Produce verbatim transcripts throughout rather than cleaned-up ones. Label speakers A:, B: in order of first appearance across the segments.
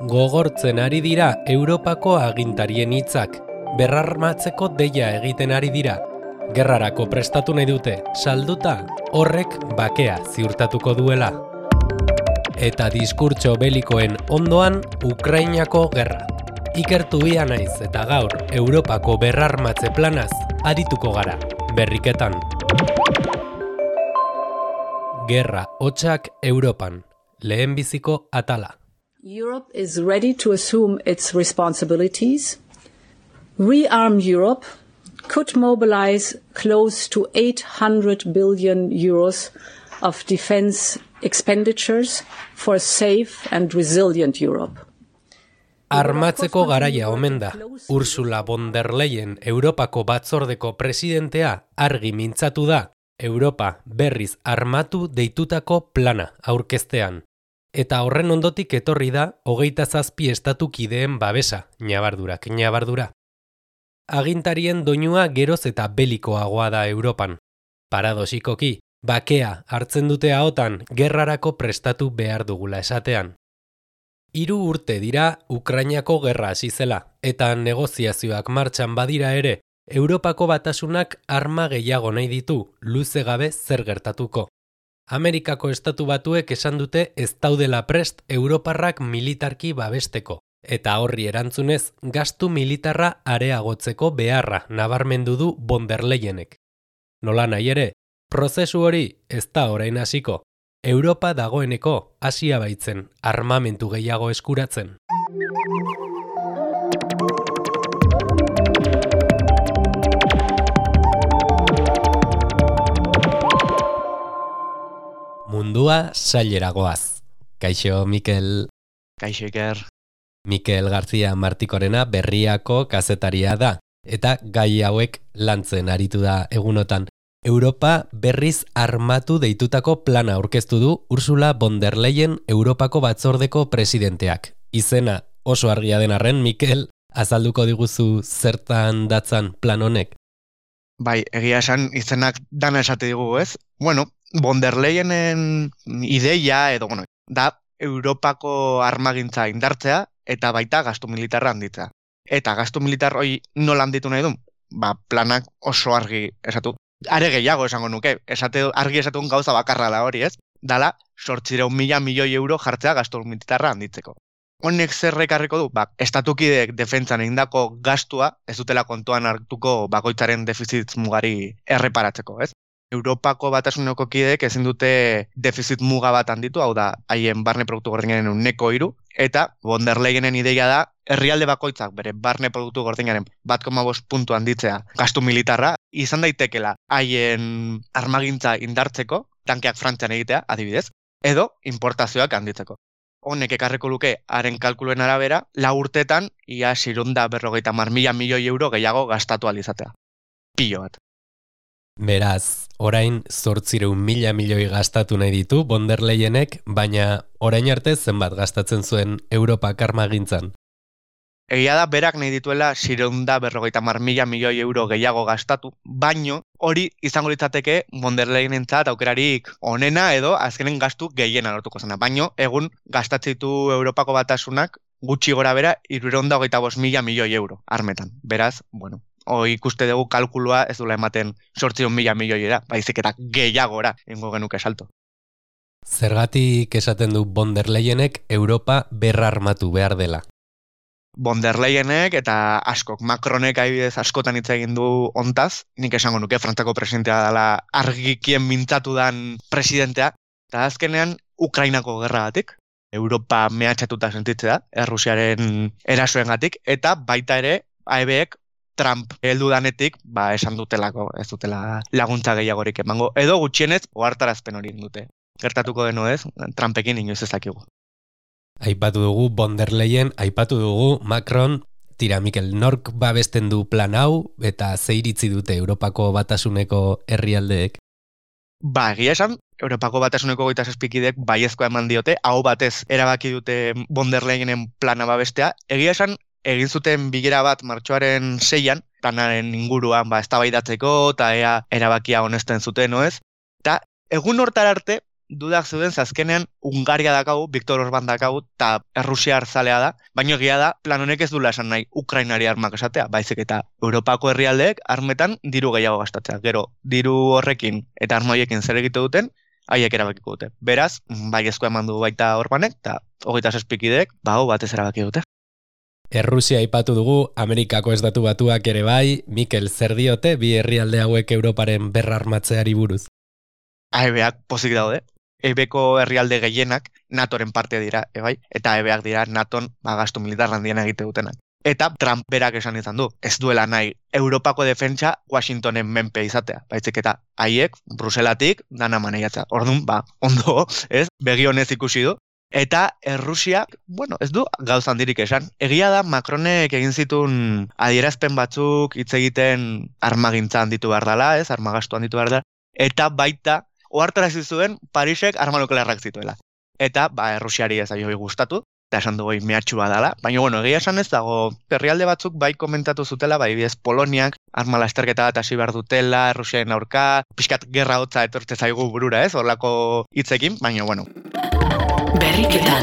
A: Gogortzen ari dira Europako agintarien hitzak, berrarmatzeko deia egiten ari dira. Gerrarako prestatu nahi dute, salduta, horrek bakea ziurtatuko duela. Eta diskurtso belikoen ondoan, Ukrainako gerra. Ikertu ia naiz eta gaur Europako berrarmatze planaz arituko gara, berriketan. Gerra hotsak Europan, lehenbiziko atala.
B: Europe is ready to assume its responsibilities. Rearm Europe could mobilize close to eight hundred billion euros of defense expenditures for a safe and resilient Europe.
A: Armatzeko garaia omen da. Ursula von der Leyen Europako batzordeko presidentea argi mintzatu da Europa berriz armatu deitutako plana aurkeztean. Eta horren ondotik etorri da hogeita zazpi estatu kideen babesa, ñabardurak, ñabardura. Agintarien doinua geroz eta belikoagoa da Europan. Paradosikoki, bakea hartzen dute ahotan gerrarako prestatu behar dugula esatean. Hiru urte dira Ukrainako gerra hasi zela, eta negoziazioak martxan badira ere, Europako batasunak arma gehiago nahi ditu, luze gabe zer gertatuko. Amerikako estatu batuek esan dute ez daudela prest Europarrak militarki babesteko, eta horri erantzunez gastu militarra areagotzeko beharra nabarmendu du von der Leyenek. Nola nahi ere, prozesu hori ez da orain hasiko. Europa dagoeneko hasia baitzen, armamentu gehiago eskuratzen. Mundua saileragoaz. Kaixo, Mikel.
C: Kaixo, Iker.
A: Mikel García Martikorena berriako kazetaria da, eta gai hauek lantzen aritu da egunotan. Europa berriz armatu deitutako plana aurkeztu du Ursula von der Leyen Europako batzordeko presidenteak. Izena oso argia den arren, Mikel, azalduko diguzu zertan datzan plan honek?
C: Bai, egia esan izenak dana esate digu, ez? Bueno, von der Leyenen ideia edo, bueno, da Europako armagintza indartzea eta baita gastu militarra handitzea. Eta gastu militar hori nola handitu nahi du? Ba, planak oso argi esatu. Are gehiago esango nuke, esate, argi esatun gauza bakarra da hori, ez? Dala, sortzireun mila milioi euro jartzea gastu militarra handitzeko. Honek zer ekarriko du? Ba, estatukideek defentsan egindako gastua ez dutela kontuan hartuko bakoitzaren defizit mugari erreparatzeko, ez? Europako batasuneko kideek ezin dute defizit muga bat handitu, hau da, haien barne produktu gordinaren uneko hiru, eta von der Leyenen ideia da, herrialde bakoitzak bere barne produktu gordinaren bat koma bost puntu handitzea gastu militarra, izan daitekela haien armagintza indartzeko, tankeak Frantzian egitea, adibidez, edo importazioak handitzeko. Honek ekarriko luke, haren kalkuluen arabera, lau urtetan, ia sirunda berrogeita mar mila milioi euro gehiago gastatu alizatea. Pilo bat.
A: Beraz, orain zortzireun mila milioi gastatu nahi ditu von der Leyenek, baina orain arte zenbat gastatzen zuen Europak armagintzan.
C: Egia da berak nahi dituela sirunda berrogeita mar mila milioi euro gehiago gastatu, baino hori izango litzateke von der Leyenentzat aukerarik onena edo azkenen gastu gehiena lortuko zena. Baino egun gastatzen ditu Europako batasunak gutxi gora bera hirurehun eta hogeita bost mila milioi euro armetan. Beraz, bueno, hoi ikuste dugu kalkulua ez dula ematen zortzireun mila milioiera, baizik eta gehiagora ingo genuke salto.
A: Zergatik esaten du von der Leyenek Europa berrarmatu behar dela?
C: Von der Leyenek eta askok, Macronek adibidez askotan hitz egin du hontaz, nik esango nuke Frantziako presidentea dela argikien mintzatu dan presidentea, eta azkenean Ukrainako gerragatik, Europa mehatxatuta sentitzea, Errusiaren erasoengatik, eta baita ere A E Bek Trump heldu danetik, ba, esan dutelako, ez dutela laguntza gehiagorik emango, edo gutxienez ohartarazpen hori dute. Gertatuko deno ez, Trumpekin inoiz ez dakigu.
A: Aipatu dugu von der Leyen, aipatu dugu Macron, tira Mikel, nork babesten du plan hau, eta ze iritzi dute Europako batasuneko herrialdeek?
C: Ba, egia esan, Europako batasuneko goita zazpikidek baiezkoa eman diote, hau batez erabaki dute von der Leyenen plana babestea, egia esan, egin zuten bilera bat martxoaren seian, planaren inguruan ba, eztabaidatzeko eta ea erabakia honesten zuten, no ez? Eta egun hortar arte, dudak zeuden azkenean Hungaria dakagu, Viktor Orban dakagu, eta Errusia hartzalea da, baina egia da, plan honek ez duela esan nahi Ukrainari armak esatea, baizik eta Europako herrialdeek armetan diru gehiago gastatzea. Gero, diru horrekin eta arma horiekin zer egite duten, haiek erabakiko dute. Beraz, baiezkoa eman du baita Orbanek, eta hogeita zazpikideek, bau batez erabaki dute.
A: Errusia aipatu dugu, Amerikako Estatu Batuak ere bai, Mikel, zer diote bi herrialde hauek Europaren berrarmatzeari buruz?
C: Ebeak pozik daude. Ebeko herrialde gehienak NATOren parte dira, ebai? Eta ebeak dira NATOn gastu militar handiena egite dutenak. Eta Trump berak esan izan du, ez duela nahi Europako defentsa Washingtonen menpe izatea. Baizik eta haiek, Bruselatik, dana maneiatza. Orduan, ba, ondo, ez? Begi honez ikusi du. Eta Errusiak, bueno, ez du gauza handirik esan. Egia da Macronek egin zituen adierazpen batzuk hitz egiten armagintza handitu behar dela, ez? Armagastu handitu behar dela. Eta baita, ohartarazi zuen Parisek arma nuklearrak zituela. Eta, ba, Errusiari ez aio gustatu, eta esan dugu mehatxu badala. Baina, bueno, egia esan ez dago, herrialde batzuk bai komentatu zutela, bai bidez Poloniak, arma lasterketa bat hasi behar dutela, Errusiaren aurka, pixkat gerra hotza etortze zaigu burura, ez? Horlako hitzekin, baina, bueno.
A: Berriketan.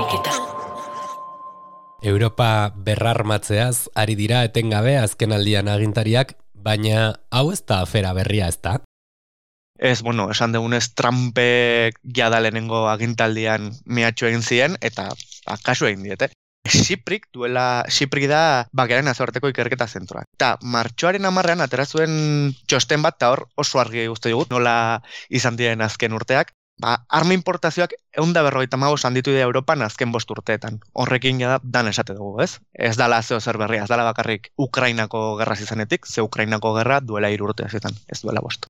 A: Europa berrarmatzeaz ari dira etengabe azken aldian agintariak, baina hau ez da afera berria, ez da?
C: Ez, bueno, esan dugunez Trumpek jada lehenengo agintaldian mehatxu egin ziren, eta kasu egin diete. Xiprik duela, Xiprik da bakearen nazioarteko ikerketa zentroa. Eta martxoaren hamarrean atera zuen txosten bat, eta hor oso argi uste dugu, nola izan diren azken urteak. Ba, arma importazioak ehun eta berrogeita hamabost handitu dira Europan azken bost urteetan. Horrekin ja dan esate dugu, ez? Ez dala zeo zer berria, ez dala bakarrik Ukrainako gerra izanetik, ze Ukrainako gerra duela hiru urte hazetan, ez duela bost.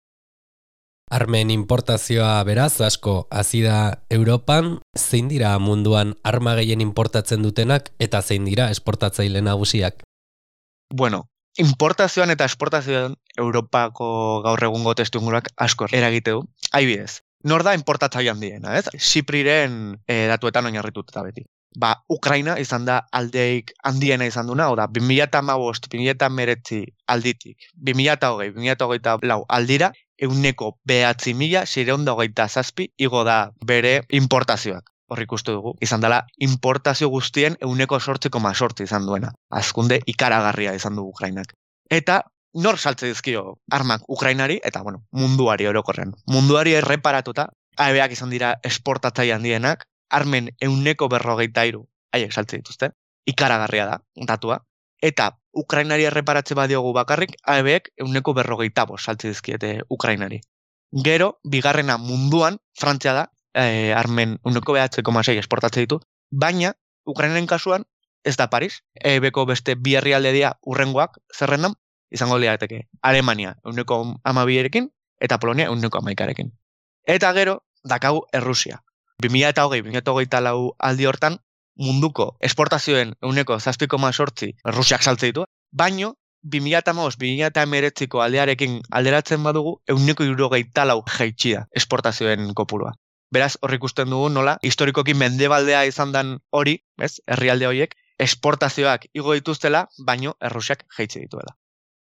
A: Armen importazioa beraz asko hasi da Europan, zein dira munduan arma gehien importatzen dutenak eta zein dira esportatzaile nagusiak?
C: Bueno, importazioan eta esportazioan Europako gaur egungo testuinguruak asko eragite du. Adibidez, nor da importatzaile handiena, ez? Xipriren e, datuetan oinarrituta beti. Ba, Ukraina izan da aldeik handiena izan duna, oda, bi mila hamabost, bi mila hemeretzi alditik, bi mila hogei, bi mila hogeita lau aldira, euneko behatzi mila seiehun eta hogeita zazpi igo da bere importazioak. Hor ikustu dugu, izan dela importazio guztien euneko sortzi koma sortzi izan duena. Azkunde ikaragarria izan du Ukrainak. Eta nor saltze dizkio armak Ukrainari, eta bueno, munduari orokorrean. Munduari erreparatuta, aebeak izan dira esportatzaile handienak, armen euneko berrogeita hiru haiek saltze dituzte. Ikaragarria da, datua. Eta Ukrainari erreparatze badiogu bakarrik, aebeek euneko berrogeita bost saltze dizkiete Ukrainari. Gero, bigarrena munduan, Frantzia da, e, armen euneko behatzi koma sei esportatze ditu, baina Ukrainaren kasuan ez da Paris, aebeeko beste bi herrialde dira urrengoak zerrendan, izango lirateke Alemania euneko hamabierekin eta Polonia euneko hamaikarekin. Eta gero, dakagu Errusia. bi mila hogei, bi mila hogeita lau aldi hortan, munduko esportazioen euneko zazpi koma sortzi Errusiak saltze ditu, baino bi mila hamabost, bi mila hemeretziko aldearekin alderatzen badugu euneko hirurogeita lau jaitsi da esportazioen kopurua. Beraz, hor ikusten dugu nola, historikoki mendebaldea izan dan hori, ez, herrialde horiek, esportazioak igo dituztela, baino Errusiak jaitsi dituela.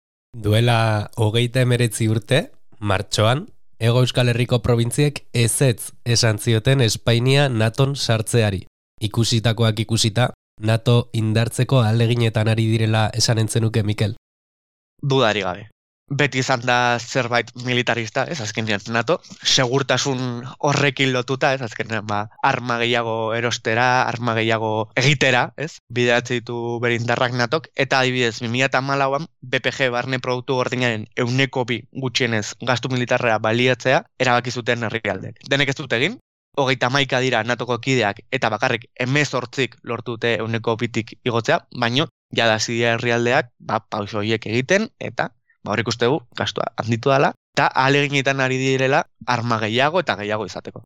A: Duela hogeita hemeretzi urte, martxoan, Hego Euskal Herriko probintziek ezetz esan zioten Espainia NATOn sartzeari. Ikusitakoak ikusita, NATO indartzeko ahaleginetan ari direla esan entzenuke, Mikel?
C: Dudari gabe. Beti izan da zerbait militarista, ez azkenean NATO, segurtasun horrekin lotuta, ez azkenean ba, arma gehiago erostera, arma gehiago egitera, ez, bideratze ditu berindarrak NATOk, eta adibidez, bi mila hamalauan, B P G barne produktu gordinaren euneko bi gutxienez gastu militarra baliatzea, erabaki zuten herrialdek. Denek ez dut egin, hogeita hamaika dira NATOko kideak, eta bakarrik hemezortzik lortute euneko bitik igotzea, baino, jada zidia herrialdeak, ba, pauso horiek egiten, eta ba, hor ikustegu, gastua handitu dela, eta ahaleginetan ari direla arma gehiago eta gehiago izateko.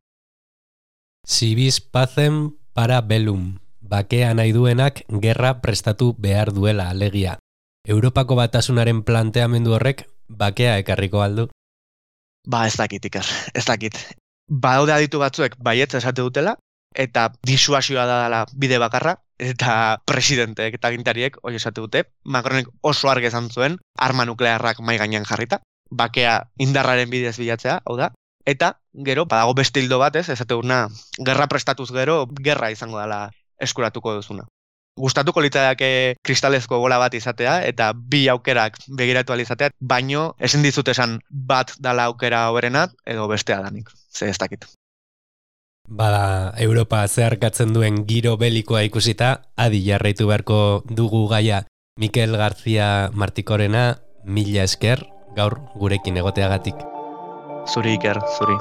A: Si vis pacem para bellum. Bakea nahi duenak gerra prestatu behar duela alegia. Europako Batasunaren planteamendu horrek bakea ekarriko aldu?
C: Ba, ez dakit, Iker, ez dakit. Badaude aditu batzuek baietza esate dutela, eta disuasioa da dela bide bakarra, eta presidenteek eta agintariek hori esate dute, Macronek oso argi esan zuen arma nuklearrak mai gainean jarrita, bakea indarraren bidez bilatzea, hau da, Eta, gero, badago beste hildo batez, ezateguna, gerra prestatuz gero, gerra izango dela eskuratuko duzuna. Gustatuko litzadake kristalezko bola bat izatea, eta bi aukerak begiratu alizatea, baino ezin dizut esan bat dala aukera hoberena, edo bestea danik, ze ez dakit.
A: Bada, Europa zeharkatzen duen giro belikoa ikusita, adi jarraitu beharko dugu gaia. Mikel García Martikorena, mila esker, gaur gurekin egoteagatik.
C: Zuri Iker, zuri.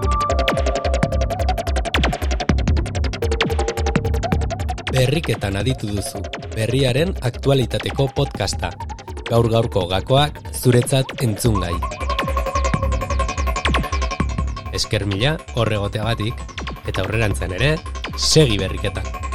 A: Berriketan aditu duzu, berriaren aktualitateko podcasta. Gaur gaurko gakoak zuretzat entzungai. Esker mila horregoteagatik, eta aurrerantzean ere, segi berriketan.